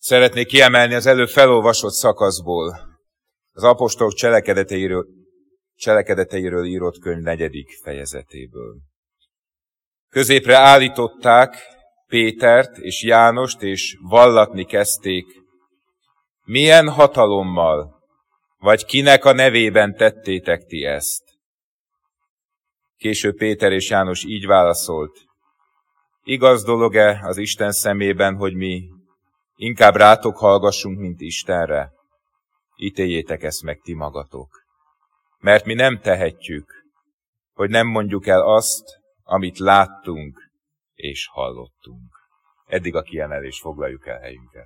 Szeretnék kiemelni az előbb felolvasott szakaszból, az apostolok cselekedeteiről írott könyv 4. fejezetéből. Középre állították Pétert és Jánost, és vallatni kezdték, milyen hatalommal, vagy kinek a nevében tettétek ti ezt? Később Péter és János így válaszolt, igaz dolog-e az Isten szemében, hogy mi inkább rátok hallgassunk, mint Istenre? Ítéljétek ezt meg ti magatok. Mert mi nem tehetjük, hogy nem mondjuk el azt, amit láttunk és hallottunk. Eddig a kiemelés, foglaljuk el helyünket.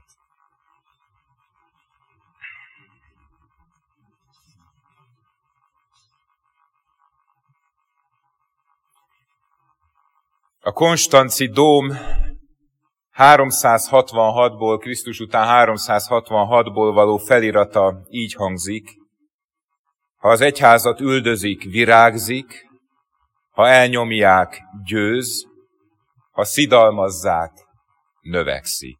A konstanzi dóm 366-ból, Krisztus után 366-ból való felirata így hangzik, ha az egyházat üldözik, virágzik, ha elnyomják, győz, ha szidalmazzák, növekszik.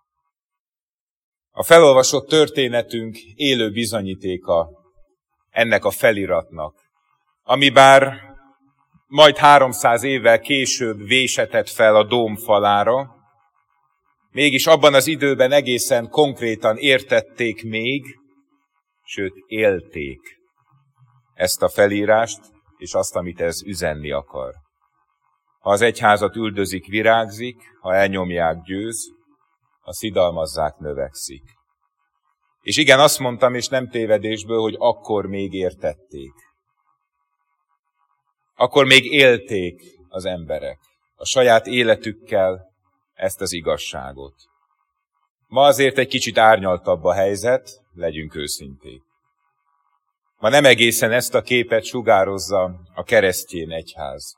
A felolvasott történetünk élő bizonyítéka ennek a feliratnak, ami bár majd 300 évvel később vésetett fel a dóm falára, mégis abban az időben egészen konkrétan értették még, sőt élték ezt a felírást, és azt, amit ez üzenni akar. Ha az egyházat üldözik, virágzik, ha elnyomják, győz, ha szidalmazzák, növekszik. És igen, azt mondtam, és nem tévedésből, hogy akkor még értették. Akkor még élték az emberek a saját életükkel ezt az igazságot. Ma azért egy kicsit árnyaltabb a helyzet, legyünk őszinték. Ma nem egészen ezt a képet sugározza a keresztény egyház.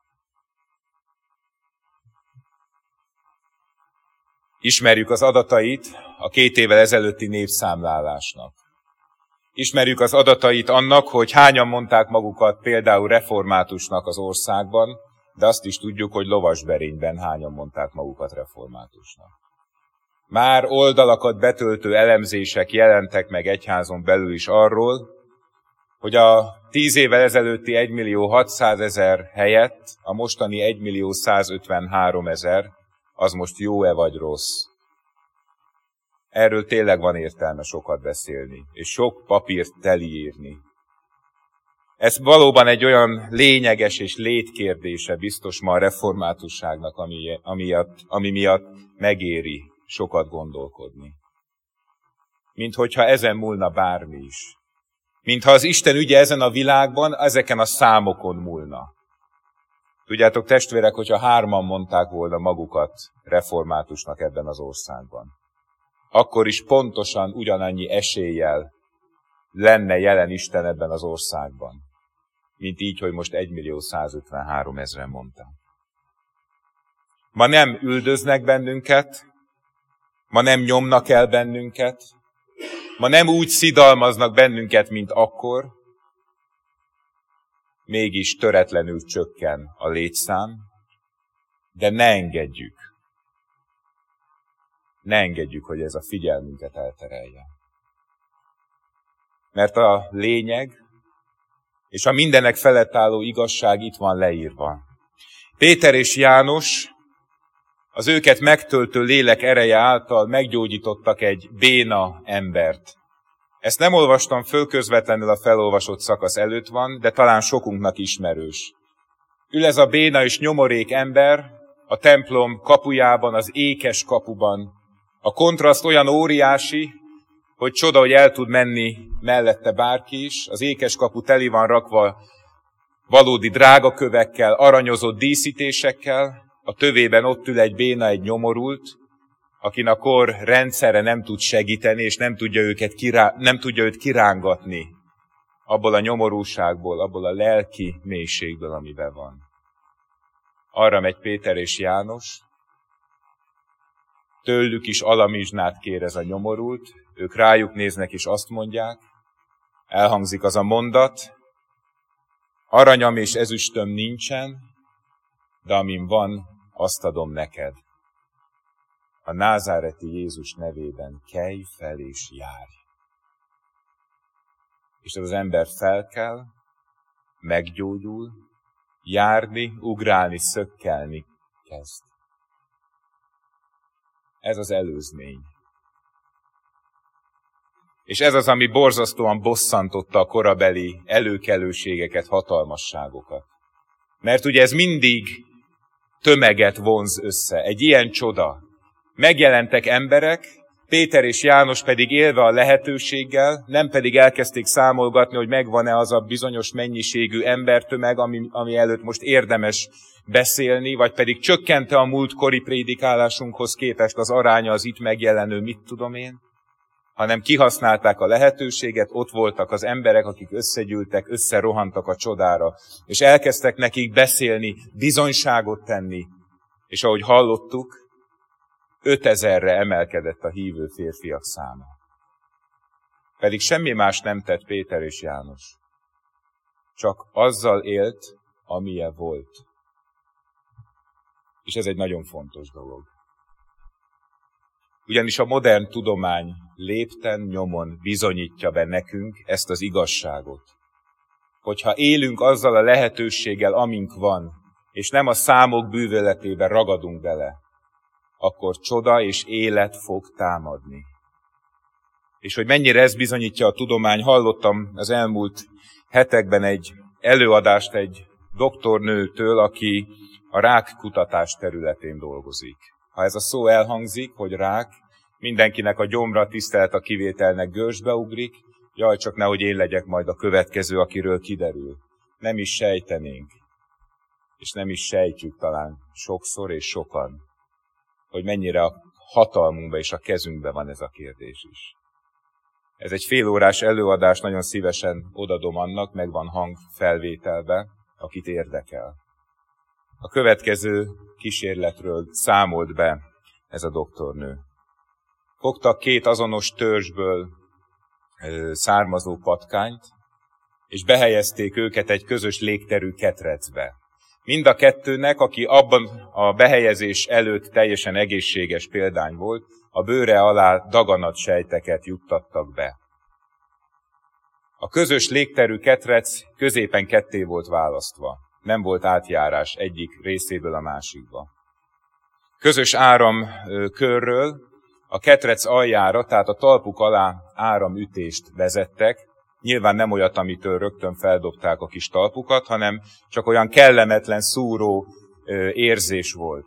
Ismerjük az adatait a 2 évvel ezelőtti népszámlálásnak. Ismerjük az adatait annak, hogy hányan mondták magukat például reformátusnak az országban, de azt is tudjuk, hogy Lovasberényben hányan mondták magukat reformátusnak. Már oldalakat betöltő elemzések jelentek meg egyházon belül is arról, hogy a 10 évvel ezelőtti 1.600.000 helyett a mostani 1.153.000 az most jó-e vagy rossz. Erről tényleg van értelme sokat beszélni, és sok papírt teliírni. Ez valóban egy olyan lényeges és létkérdése biztos ma a reformátusságnak, ami miatt megéri sokat gondolkodni. Mint hogyha ezen múlna bármi is. Mintha az Isten ügye ezen a világban, ezeken a számokon múlna. Tudjátok, testvérek, hogyha 3-an mondták volna magukat reformátusnak ebben az országban, akkor is pontosan ugyanannyi eséllyel lenne jelen Isten ebben az országban, mint így, hogy most 1.153.000-en mondták. Ma nem üldöznek bennünket, ma nem nyomnak el bennünket, ma nem úgy szidalmaznak bennünket, mint akkor, mégis töretlenül csökken a létszám, de ne engedjük, hogy ez a figyelmünket elterelje. Mert a lényeg és a mindenek felett álló igazság itt van leírva. Péter és János az őket megtöltő lélek ereje által meggyógyítottak egy béna embert. Ezt nem olvastam föl, közvetlenül a felolvasott szakasz előtt van, de talán sokunknak ismerős. Ül ez a béna és nyomorék ember a templom kapujában, az ékes kapuban. A kontraszt olyan óriási, hogy csoda, hogy el tud menni mellette bárki is. Az ékes kapu teli van rakva valódi drágakövekkel, aranyozott díszítésekkel. A tövében ott ül egy béna, egy nyomorult, akin a kor rendszere nem tud segíteni, és nem tudja őt kirángatni abból a nyomorúságból, abból a lelki mélységből, amiben van. Arra megy Péter és János, tőlük is alamizsnát kér ez a nyomorult, ők rájuk néznek és azt mondják, elhangzik az a mondat, aranyam és ezüstöm nincsen, de amin van, azt adom neked. a názáreti Jézus nevében kelj fel és járj. És az ember felkel, meggyógyul, járni, ugrálni, szökkelni kezd. Ez az előzmény. És ez az, ami borzasztóan bosszantotta a korabeli előkelőségeket, hatalmasságokat. Mert ugye ez mindig tömeget vonz össze. Egy ilyen csoda. Megjelentek emberek, Péter és János pedig élve a lehetőséggel, nem pedig elkezdték számolgatni, hogy megvan-e az a bizonyos mennyiségű embertömeg, ami előtt most érdemes beszélni, vagy pedig csökkente a múltkori prédikálásunkhoz képest az aránya az itt megjelenő, mit tudom én, hanem kihasználták a lehetőséget, ott voltak az emberek, akik összegyűltek, összerohantak a csodára, és elkezdtek nekik beszélni, bizonyságot tenni, és ahogy hallottuk, 5000-re emelkedett a hívő férfiak száma. Pedig semmi más nem tett Péter és János. Csak azzal élt, amilyen volt. És ez egy nagyon fontos dolog. Ugyanis a modern tudomány lépten nyomon bizonyítja be nekünk ezt az igazságot. Hogyha élünk azzal a lehetőséggel, amink van, és nem a számok bűvöletében ragadunk bele, akkor csoda és élet fog támadni. És hogy mennyire ez bizonyítja a tudomány, hallottam az elmúlt hetekben egy előadást egy doktornőtől, aki a rákkutatás területén dolgozik. Ha ez a szó elhangzik, hogy rák, mindenkinek a gyomra, tisztelet a kivételnek görcsbe ugrik, jaj, csak nehogy én legyek majd a következő, akiről kiderül. Nem is sejtenénk, és nem is sejtjük talán sokszor és sokan, hogy mennyire a hatalmunkba és a kezünkbe van ez a kérdés is. Ez egy félórás előadás, nagyon szívesen odadom annak, meg van hang felvételbe, akit érdekel. A következő kísérletről számolt be ez a doktornő. Fogtak 2 azonos törzsből származó patkányt, és behelyezték őket egy közös légterű ketrecbe. Mind a kettőnek, aki abban a behelyezés előtt teljesen egészséges példány volt, a bőre alá daganatsejteket juttattak be. A közös légterű ketrec középen ketté volt választva. Nem volt átjárás egyik részéből a másikba. Közös áramkörről a ketrec aljára, tehát a talpuk alá áramütést vezettek, nyilván nem olyat, amitől rögtön feldobták a kis talpukat, hanem csak olyan kellemetlen, szúró érzés volt.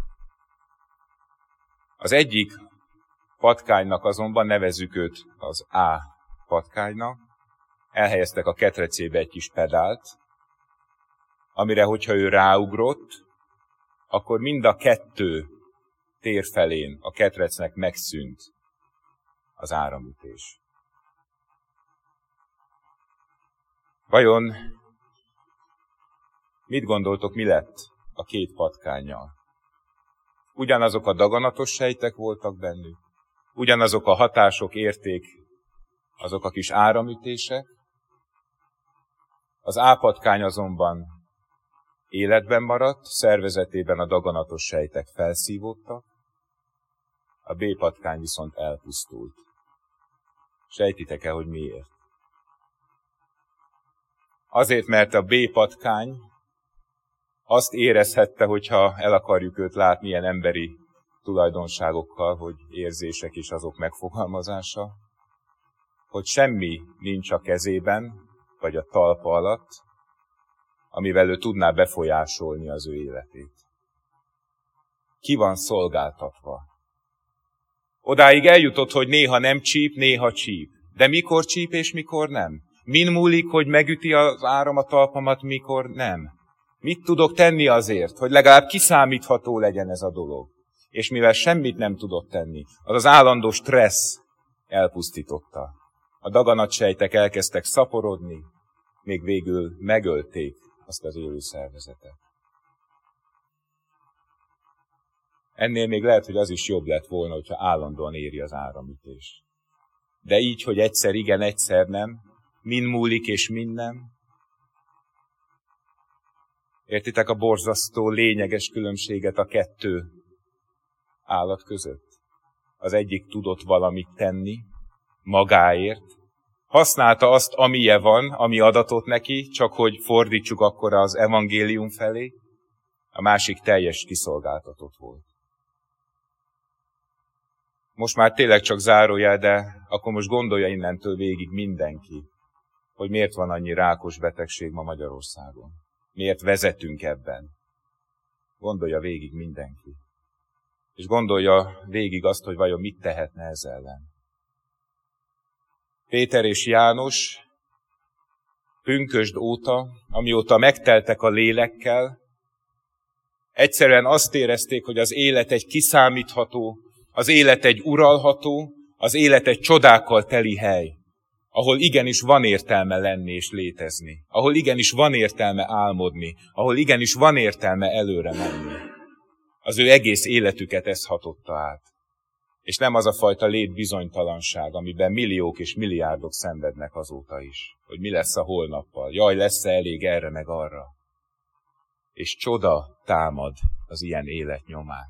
Az egyik patkánynak azonban, nevezzük őt az A patkánynak, elhelyeztek a ketrecébe egy kis pedált, amire, hogyha ő ráugrott, akkor mind a 2 tér felén a ketrecnek megszűnt az áramütés. Vajon mit gondoltok, mi lett a 2 patkánnyal? Ugyanazok a daganatos sejtek voltak bennük, ugyanazok a hatások érték, azok a kis áramütések. Az A patkány azonban életben maradt, szervezetében a daganatos sejtek felszívódtak, a B patkány viszont elpusztult. Sejtitek-e, hogy miért? Azért, mert a B patkány azt érezhette, hogyha el akarjuk őt látni ilyen emberi tulajdonságokkal, hogy érzések és azok megfogalmazása, hogy semmi nincs a kezében, vagy a talpa alatt, amivel ő tudná befolyásolni az ő életét. Ki van szolgáltatva? Odáig eljutott, hogy néha nem csíp, néha csíp. De mikor csíp és mikor nem? Min múlik, hogy megüti az áram a talpamat, mikor nem? Mit tudok tenni azért, hogy legalább kiszámítható legyen ez a dolog? És mivel semmit nem tudott tenni, az az állandó stressz elpusztította. A daganatsejtek elkezdtek szaporodni, még végül megölték azt az élő szervezetet. Ennél még lehet, hogy az is jobb lett volna, hogyha állandóan éri az áramütés. De így, hogy egyszer igen, egyszer nem, min múlik és min nem. Értitek a borzasztó, lényeges különbséget a 2 állat között? az egyik tudott valamit tenni magáért, használta azt, amilyen van, ami adatot neki, csak hogy fordítsuk akkor az evangélium felé, a másik teljes kiszolgáltatott volt. Most már tényleg csak zárójel, de akkor most gondolja innentől végig mindenki, hogy miért van annyi rákos betegség ma Magyarországon. Miért vezetünk ebben. Gondolja végig mindenki. És gondolja végig azt, hogy vajon mit tehetne ez ellen. Péter és János pünkösd óta, amióta megteltek a lélekkel, egyszerűen azt érezték, hogy az élet egy kiszámítható, az élet egy uralható, az élet egy csodákkal teli hely, ahol igenis van értelme lenni és létezni, ahol igenis van értelme álmodni, ahol igenis van értelme előre menni. Az ő egész életüket ez hatotta át. És nem az a fajta létbizonytalanság, amiben milliók és milliárdok szenvednek azóta is, hogy mi lesz a holnappal, jaj, lesz-e elég erre meg arra. És csoda támad az ilyen élet nyomán.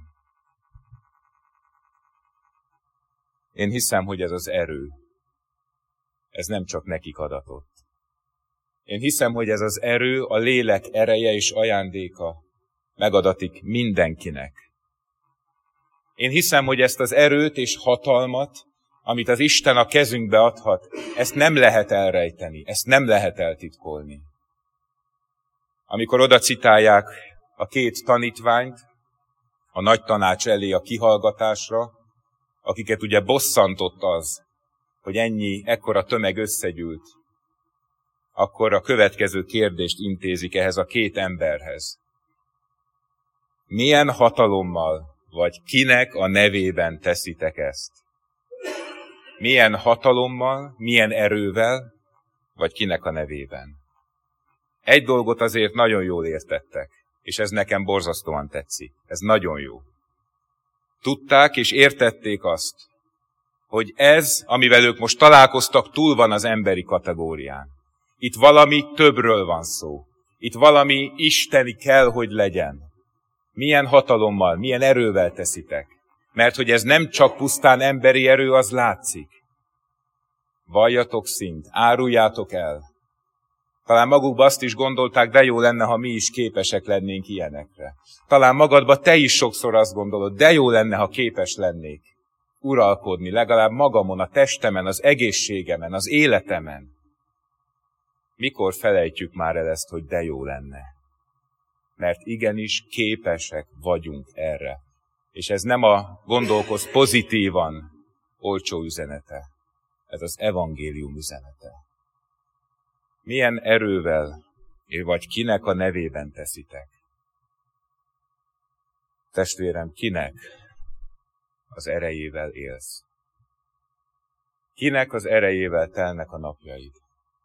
Én hiszem, hogy ez az erő, ez nem csak nekik adatott. Én hiszem, hogy ez az erő, a lélek ereje és ajándéka megadatik mindenkinek. Én hiszem, hogy ezt az erőt és hatalmat, amit az Isten a kezünkbe adhat, ezt nem lehet elrejteni, ezt nem lehet eltitkolni. Amikor oda citálják a két tanítványt a nagy tanács elé a kihallgatásra, akiket ugye bosszantott az, hogy ekkora tömeg összegyűlt, akkor a következő kérdést intézik ehhez a két emberhez. Milyen hatalommal, vagy kinek a nevében teszitek ezt? Milyen hatalommal, milyen erővel, vagy kinek a nevében? Egy dolgot azért nagyon jól értettek, és ez nekem borzasztóan tetszik. Ez nagyon jó. Tudták és értették azt, hogy ez, amivel ők most találkoztak, túl van az emberi kategórián. Itt valami többről van szó. Itt valami isteni kell, hogy legyen. Milyen hatalommal, milyen erővel teszitek. Mert hogy ez nem csak pusztán emberi erő, az látszik. Valljatok szint, áruljátok el. Talán magukban azt is gondolták, de jó lenne, ha mi is képesek lennénk ilyenekre. Talán magadba te is sokszor azt gondolod, de jó lenne, ha képes lennék uralkodni, legalább magamon, a testemen, az egészségemen, az életemen. Mikor felejtjük már el ezt, hogy de jó lenne? Mert igenis képesek vagyunk erre. És ez nem a gondolkoz pozitívan olcsó üzenete. Ez az evangélium üzenete. Milyen erővel, vagy kinek a nevében teszitek? Testvérem, kinek az erejével élsz? Kinek az erejével telnek a napjaid?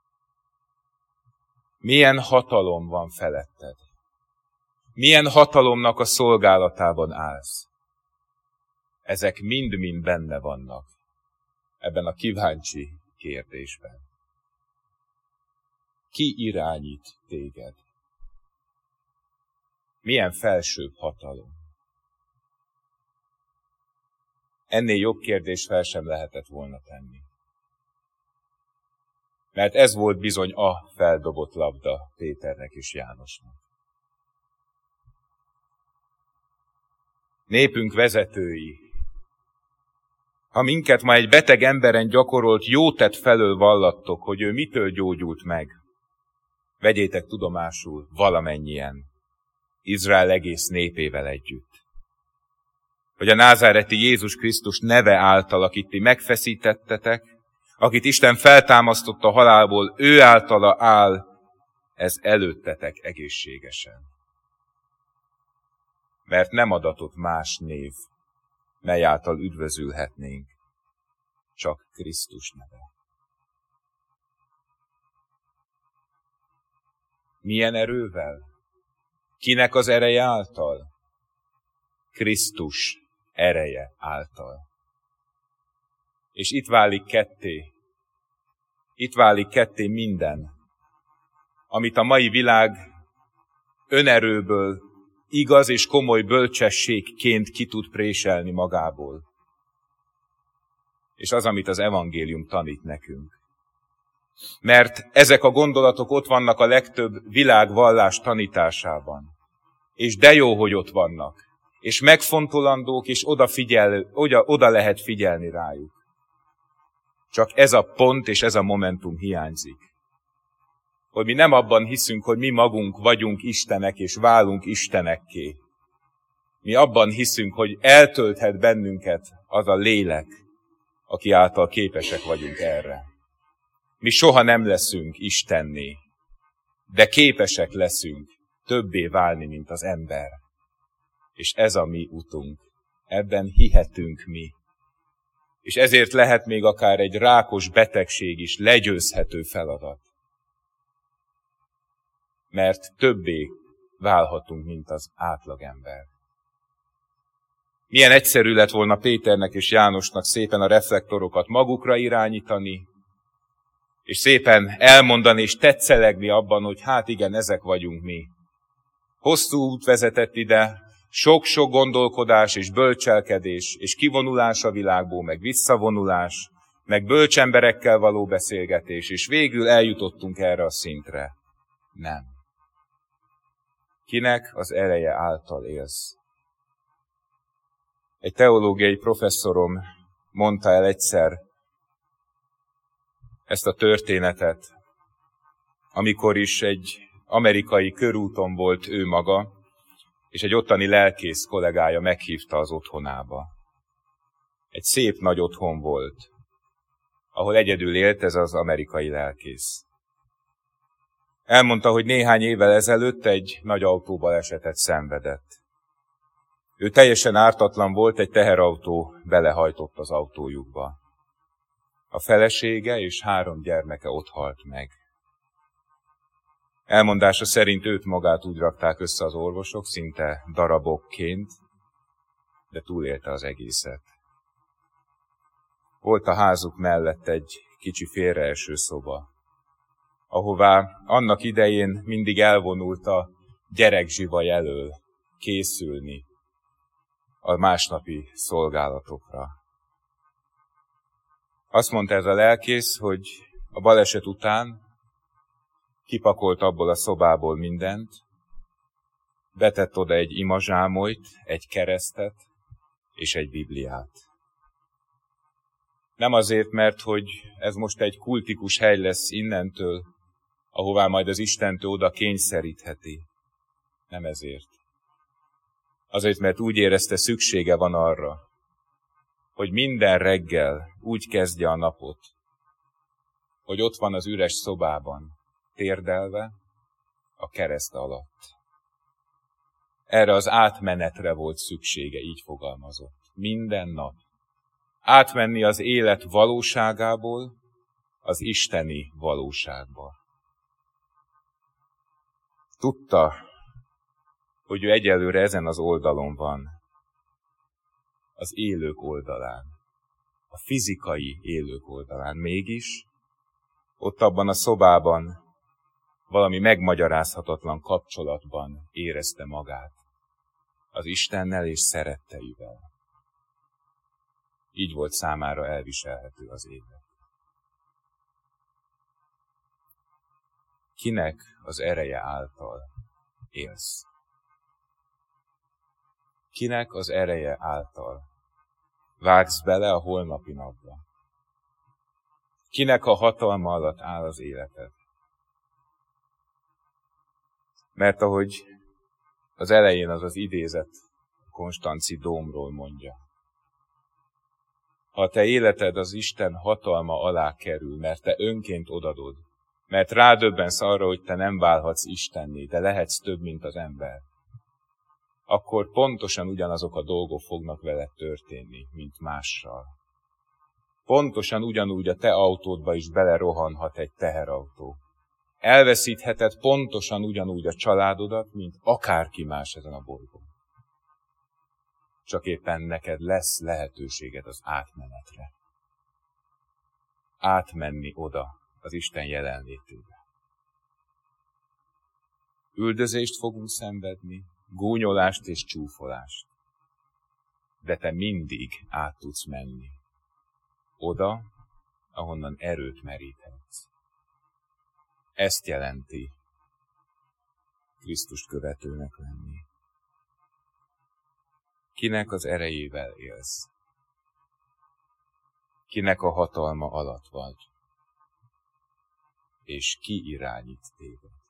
Milyen hatalom van feletted? Milyen hatalomnak a szolgálatában állsz? Ezek mind-mind benne vannak ebben a kíváncsi kérdésben. Ki irányít téged? Milyen felsőbb hatalom? Ennél jobb kérdést fel sem lehetett volna tenni. Mert ez volt bizony a feldobott labda Péternek és Jánosnak. Népünk vezetői, ha minket ma egy beteg emberen gyakorolt jótett felől vallattok, hogy ő mitől gyógyult meg, vegyétek tudomásul valamennyien, Izrael egész népével együtt. Hogy a názáreti Jézus Krisztus neve által, akit ti megfeszítettetek, akit Isten feltámasztott a halálból, ő általa áll, ez előttetek egészségesen. Mert nem adatott más név, mely által üdvözülhetnénk, csak Krisztus neve. Milyen erővel? Kinek az ereje által? Krisztus ereje által. És itt válik ketté minden, amit a mai világ önerőből, igaz és komoly bölcsességként ki tud préselni magából. és az, amit az evangélium tanít nekünk. Mert ezek a gondolatok ott vannak a legtöbb világvallás tanításában. És de jó, hogy ott vannak. És megfontolandók, és oda lehet figyelni rájuk. Csak ez a pont és ez a momentum hiányzik. Hogy mi nem abban hiszünk, hogy mi magunk vagyunk istenek, és válunk istenekké. Mi abban hiszünk, hogy eltölthet bennünket az a lélek, aki által képesek vagyunk erre. Mi soha nem leszünk istenné, de képesek leszünk többé válni, mint az ember. És ez a mi utunk. Ebben hihetünk mi. És ezért lehet még akár egy rákos betegség is legyőzhető feladat. Mert többé válhatunk, mint az átlagember. Milyen egyszerű lett volna Péternek és Jánosnak szépen a reflektorokat magukra irányítani, és szépen elmondani és tetszelegni abban, hogy hát igen, ezek vagyunk mi. Hosszú út vezetett ide, sok-sok gondolkodás és bölcselkedés, és kivonulás a világból, meg visszavonulás, meg bölcsemberekkel való beszélgetés, és végül eljutottunk erre a szintre. Nem. Kinek az ereje által élsz? Egy teológiai professzorom mondta el egyszer ezt a történetet, amikor is egy amerikai körúton volt ő maga, és egy ottani lelkész kollégája meghívta az otthonába. Egy szép nagy otthon volt, ahol egyedül élt ez az amerikai lelkész. Elmondta, hogy néhány évvel ezelőtt egy nagy autóbalesetet szenvedett. Ő teljesen ártatlan volt, egy teherautó belehajtott az autójukba. A felesége és 3 gyermeke ott halt meg. Elmondása szerint őt magát úgy rakták össze az orvosok, szinte darabokként, de túlélte az egészet. Volt a házuk mellett egy kicsi félreeső szoba, ahová annak idején mindig elvonult a gyerekzsivaj elől készülni a másnapi szolgálatokra. Azt mondta ez a lelkész, hogy a baleset után kipakolt abból a szobából mindent, betett oda egy imazsámolyt, egy keresztet és egy Bibliát. Nem azért, mert hogy ez most egy kultikus hely lesz innentől, ahová majd az Istentől oda kényszerítheti. Nem ezért. Azért, mert úgy érezte, szüksége van arra, hogy minden reggel úgy kezdje a napot, hogy ott van az üres szobában, térdelve a kereszt alatt. Erre az átmenetre volt szüksége, így fogalmazott. Minden nap. Átmenni az élet valóságából az isteni valóságba. Tudta, hogy ő egyelőre ezen az oldalon van, az élők oldalán, a fizikai élők oldalán. Mégis ott abban a szobában valami megmagyarázhatatlan kapcsolatban érezte magát az Istennel és szeretteivel. Így volt számára elviselhető az élet. Kinek az ereje által élsz? Kinek az ereje által vágsz bele a holnapi napba? Kinek a hatalma alatt áll az életed? Mert ahogy az elején az idézet Konstanzi Dómról mondja, ha te életed az Isten hatalma alá kerül, mert te önként odadod, mert rádöbbensz arra, hogy te nem válhatsz Istenné, de lehetsz több, mint az ember, akkor pontosan ugyanazok a dolgok fognak veled történni, mint mással. Pontosan ugyanúgy a te autódba is belerohanhat egy teherautó. Elveszítheted pontosan ugyanúgy a családodat, mint akárki más ezen a bolygón. Csak éppen neked lesz lehetőséged az átmenetre. Átmenni oda, az Isten jelenlétébe. Üldözést fogunk szenvedni, gúnyolást és csúfolást. De te mindig át tudsz menni. Oda, ahonnan erőt meríthetsz. Ezt jelenti Krisztust követőnek lenni. Kinek az erejével élsz? Kinek a hatalma alatt vagy? És ki irányít téged?